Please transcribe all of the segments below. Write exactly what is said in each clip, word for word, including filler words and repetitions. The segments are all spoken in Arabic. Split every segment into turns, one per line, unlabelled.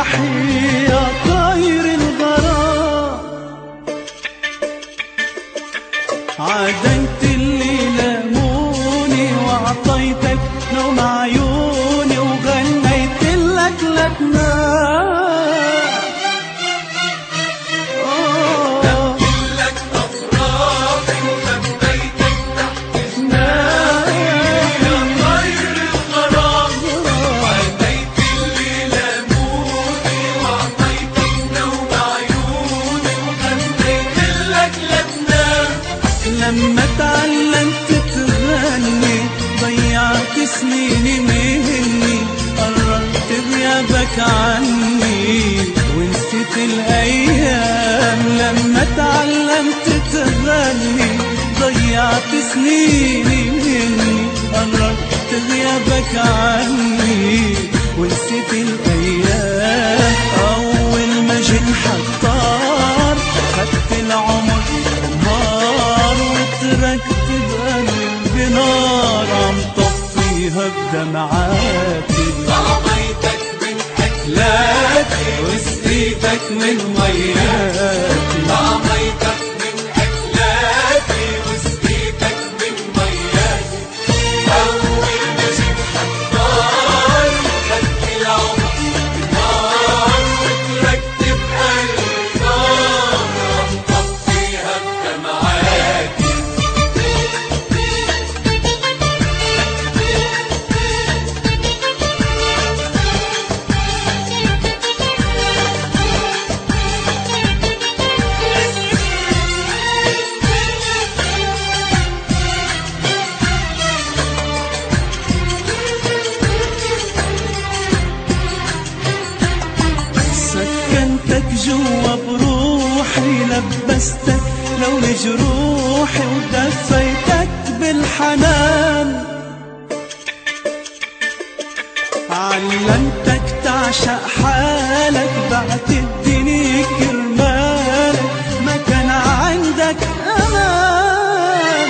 جناحي يا طير الغرام. عديت اللي لاموني وعطيتك نوم عيوني وغنيت لك لا تنام. لما تعلمت تغني ضيعت سنيني مني، قررت غيابك عني ونسيت الأيام. لما تعلمت تغني ضيعت سنيني مني، قررت غيابك عني ونسيت الأيام. أول ما جنحك طار خدت العمر نهار وتركت بقلبي نار عم طفيها بدمعاتي.
طعميتك من أكلاتي
وسقيتك من مياتي.
طعميتك من أكلاتي وسقيتك من مياتي. أول ما جنحك طار خدت العمر نهار وتركت بقلبي نار عم طفيها بدمعاتي.
سكنتك جوا بروحي، لبستك لون جروحي ودفيتك بالحنان. علمتك تعشق حالك، بعت الدنيا كرمالك، ما كان عندك أمان.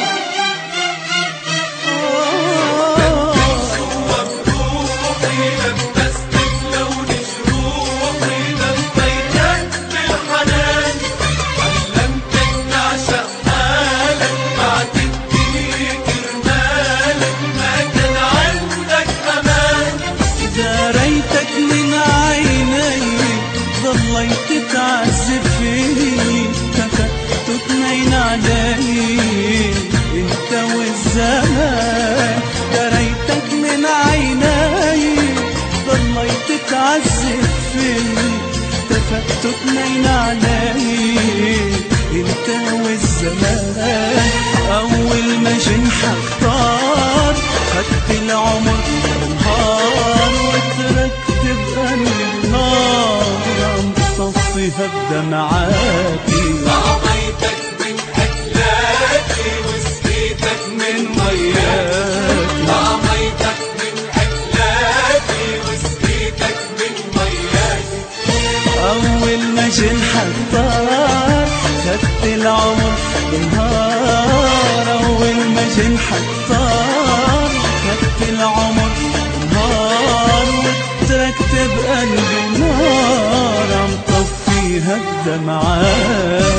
جوا بروحي لبستك لون جروحي دفيتك بالحنان. علمتك تعشق حالك، بعت الدنيا كرمالك، ما كان عندك أمان.
داريتك من عيني ضليت تعذب فيني، كتبت اتنين علي انت والزمان. داريتك من عيني ضليت تعذب فيني، كتبت اتنين علي انت والزمان. اول ما جنحك طار خدت العمر نهار وتركت بقلبي نار عم طفيها بدمعاتي.
طعميتك من أكلاتي وسقيتك من
مياتي.
طعميتك من أكلاتي وسقيتك من مياتي.
أول ما جنحك طار خدت العمر بنهار. أول ما جنحك طار خدت العمر بنهار وتركت بقلبي نار عم طفيها بدمعاتي.